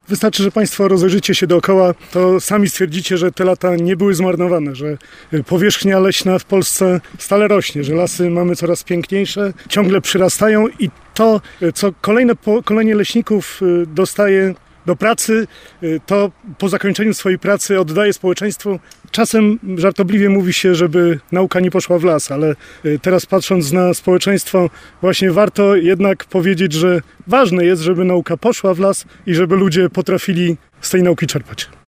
Wystarczy, że Państwo rozejrzycie się dookoła, to sami stwierdzicie, że te lata nie były zmarnowane, że powierzchnia leśna w Polsce stale rośnie, że lasy mamy coraz piękniejsze, ciągle przyrastają i to, co kolejne pokolenie leśników dostaje do pracy, to po zakończeniu swojej pracy oddaje społeczeństwu. Czasem żartobliwie mówi się, żeby nauka nie poszła w las, ale teraz patrząc na społeczeństwo, właśnie warto jednak powiedzieć, że ważne jest, żeby nauka poszła w las i żeby ludzie potrafili z tej nauki czerpać.